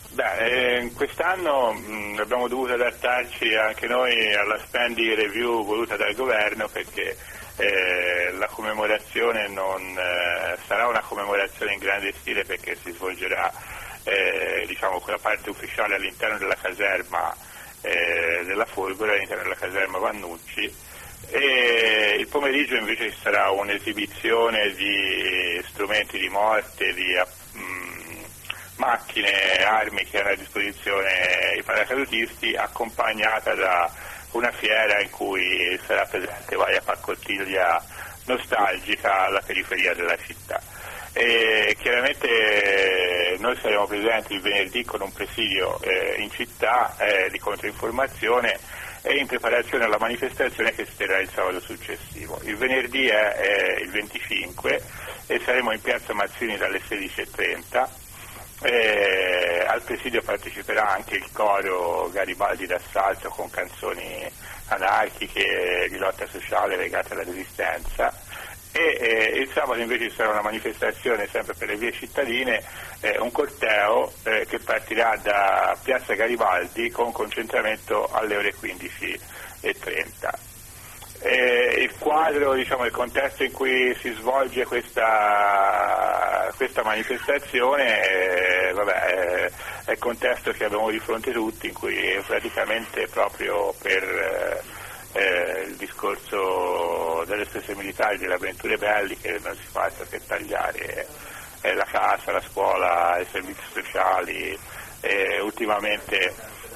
Quest'anno abbiamo dovuto adattarci anche noi alla spending review voluta dal governo, perché la commemorazione non sarà una commemorazione in grande stile, perché si svolgerà quella parte ufficiale all'interno della caserma della Folgore, all'interno della caserma Vannucci, e il pomeriggio invece ci sarà un'esibizione di strumenti di morte, di macchine, armi che hanno a disposizione i paracadutisti, accompagnata da una fiera in cui sarà presente varia paccottiglia nostalgica alla periferia della città. E chiaramente noi saremo presenti il venerdì con un presidio in città di controinformazione e in preparazione alla manifestazione che si terrà il sabato successivo. Il venerdì è il 25 e saremo in piazza Mazzini dalle 16:30. Al presidio parteciperà anche il coro Garibaldi d'Assalto con canzoni anarchiche di lotta sociale legate alla resistenza, e il sabato invece ci sarà una manifestazione sempre per le vie cittadine, un corteo che partirà da piazza Garibaldi con concentramento alle ore 15:30. Il quadro, il contesto in cui si svolge questa manifestazione è il contesto che abbiamo di fronte tutti, in cui praticamente proprio per il discorso delle spese militari, delle avventure belliche, non si fa altro che tagliare la casa, la scuola, i servizi sociali, ultimamente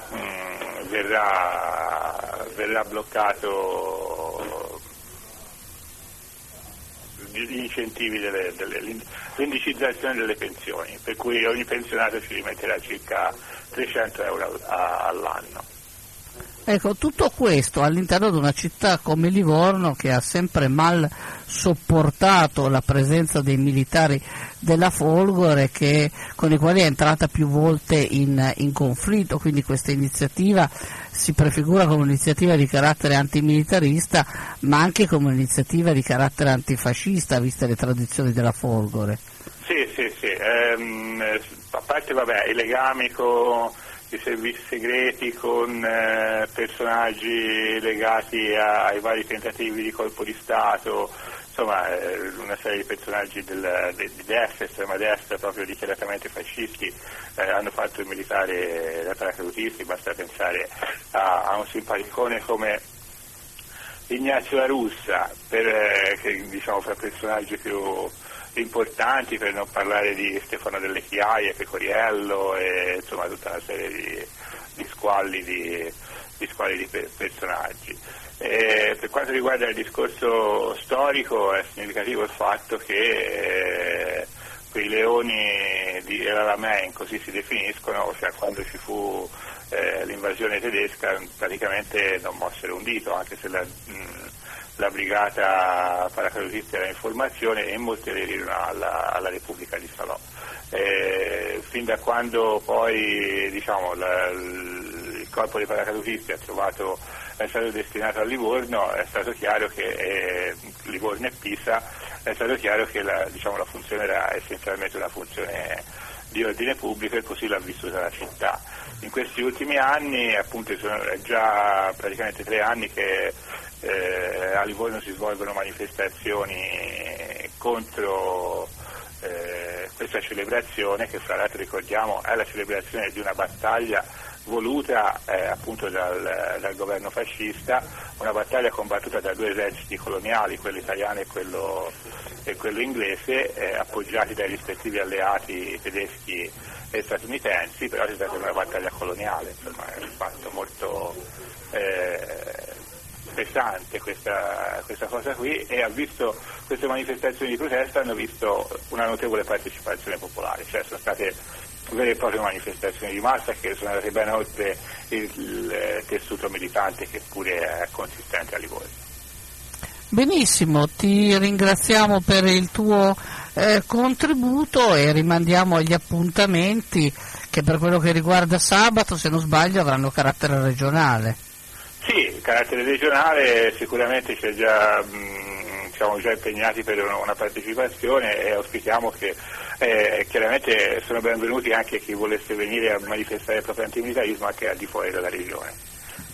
verrà bloccato gli incentivi l'indicizzazione delle pensioni, per cui ogni pensionato ci rimetterà circa 300 euro all'anno. Ecco, tutto questo all'interno di una città come Livorno, che ha sempre mal sopportato la presenza dei militari della Folgore, con i quali è entrata più volte in conflitto, quindi questa iniziativa si prefigura come un'iniziativa di carattere antimilitarista, ma anche come un'iniziativa di carattere antifascista, viste le tradizioni della Folgore. Sì, a parte i legami con i servizi segreti, con personaggi legati ai vari tentativi di colpo di Stato, insomma una serie di personaggi di destra, estrema destra, proprio dichiaratamente fascisti, hanno fatto il militare da paracadutisti. Basta pensare a un simpaticone come Ignazio La Russa, fra personaggi più importanti, per non parlare di Stefano Delle Chiaie, Pecoriello, e insomma tutta una serie di squalli di personaggi. Per quanto riguarda il discorso storico, è significativo il fatto che quei leoni di El Alamein, così si definiscono, cioè quando ci fu l'invasione tedesca, praticamente non mossero un dito, anche se la brigata paracadutisti era in formazione, e molti aderirono alla Repubblica di Salò. Fin da quando poi il corpo dei paracadutisti è stato destinato a Livorno, è stato chiaro che Livorno e Pisa, è stato chiaro che la funzione era essenzialmente una funzione di ordine pubblico, e così l'ha vissuta la città. In questi ultimi anni, appunto, è già praticamente 3 anni che a Livorno si svolgono manifestazioni contro questa celebrazione, che fra l'altro ricordiamo è la celebrazione di una battaglia voluta appunto dal governo fascista, una battaglia combattuta da 2 eserciti coloniali, quello italiano e quello inglese, appoggiati dai rispettivi alleati tedeschi e statunitensi, però si tratta di una battaglia coloniale, insomma è un fatto molto pesante questa cosa qui, e queste manifestazioni di protesta hanno visto una notevole partecipazione popolare, cioè sono state vere e proprie manifestazioni di massa che sono andate ben oltre il tessuto militante, che pure è consistente a Livorno. Benissimo, ti ringraziamo per il tuo contributo e rimandiamo agli appuntamenti che, per quello che riguarda sabato, se non sbaglio, avranno carattere regionale. Sì, il carattere regionale sicuramente siamo già impegnati per una partecipazione, e auspichiamo che chiaramente sono benvenuti anche chi volesse venire a manifestare il proprio antimilitarismo anche al di fuori della regione.